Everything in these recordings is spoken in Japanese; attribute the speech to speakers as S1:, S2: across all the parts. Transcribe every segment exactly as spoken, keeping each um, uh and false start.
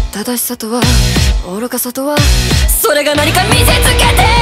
S1: 正しさとは愚かさとはそれが何か見せつけてやる。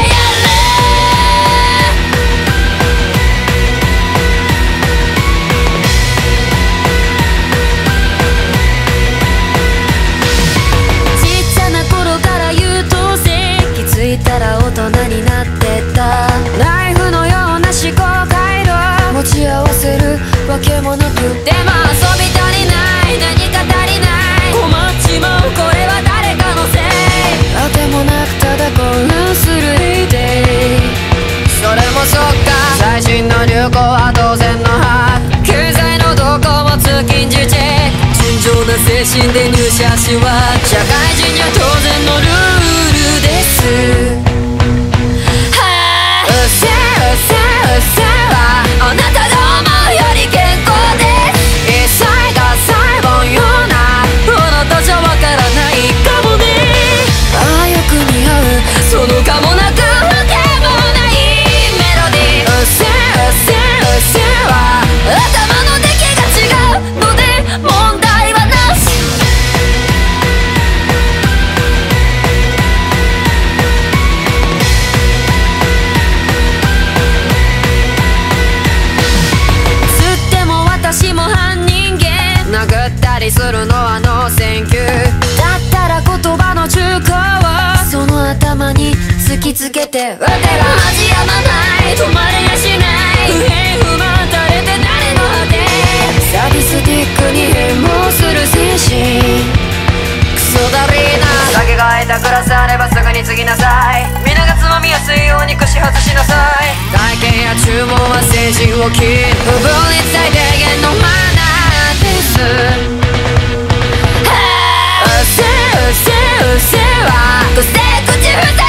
S1: ちっちゃな頃から優等生、気づいたら大人になってた。ナイフのような思考回路持ち合わせるわけもなく、でも遊び足りない何か足りない困っちまう、これは誰かのせい。あてもなくただ混乱するエイデイ。それもそっか、最新の流行は当然の派、経済の動向も通勤時チェック、純情な精神で入社しは社会人には当然のルールです。うっせえうっせえうっせえはあなたが思うより健康です。一切が細胞ようなあなたじゃわからないかもね。ああよく似合うそのかもなくわけもないメロディー。うっせえうっせえうっせえは頭の出来が違うので問題はなし。つっても私も犯人間、殴ったりするのはノーセンキュー。だったら言葉の中古をその頭に突きつけて、わてが味やまない止まれやしない不平不満垂れて誰の果て、サディスティックに変貌する精神クソだりーな。酒が空いたグラスあればすぐに継ぎなさい、皆がつまみやすいように串外しなさい。会計や注文は精神を切る不分率最低限のマナーです。うっせえうっせえうっせえはどうして口ふた